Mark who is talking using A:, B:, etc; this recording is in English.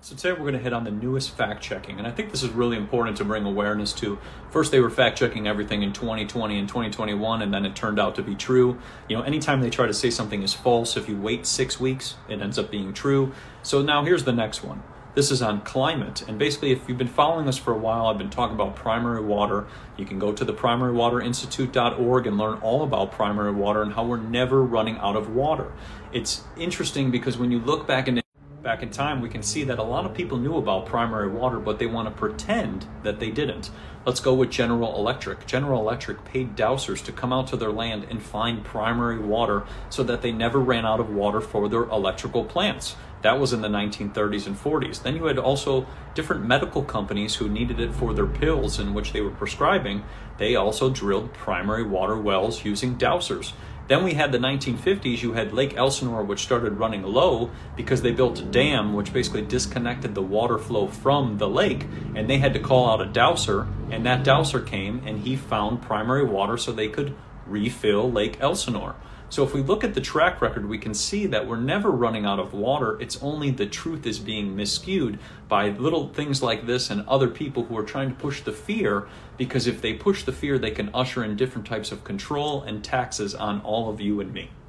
A: So today we're going to hit on the newest fact checking, and I think this is really important to bring awareness to. First, they were fact checking everything in 2020 and 2021, and then it turned out to be true. You know, anytime they try to say something is false, if you wait 6 weeks, it ends up being true. So now here's the next one. This is on climate, and basically if you've been following us for a while, I've been talking about primary water. You can go to the primarywaterinstitute.org and learn all about primary water and how we're never running out of water. It's interesting because when you look back in time, we can see that a lot of people knew about primary water, but they want to pretend that they didn't. Let's go with General Electric. General Electric paid dowsers to come out to their land and find primary water so that they never ran out of water for their electrical plants. That was in the 1930s and 40s. Then you had also different medical companies who needed it for their pills in which they were prescribing. They also drilled primary water wells using dowsers. Then we had the 1950s, you had Lake Elsinore, which started running low because they built a dam, which basically disconnected the water flow from the lake, and they had to call out a dowser, and that dowser came, and he found primary water so they could refill Lake Elsinore. So if we look at the track record, we can see that we're never running out of water. It's only the truth is being miscued by little things like this and other people who are trying to push the fear, because if they push the fear, they can usher in different types of control and taxes on all of you and me.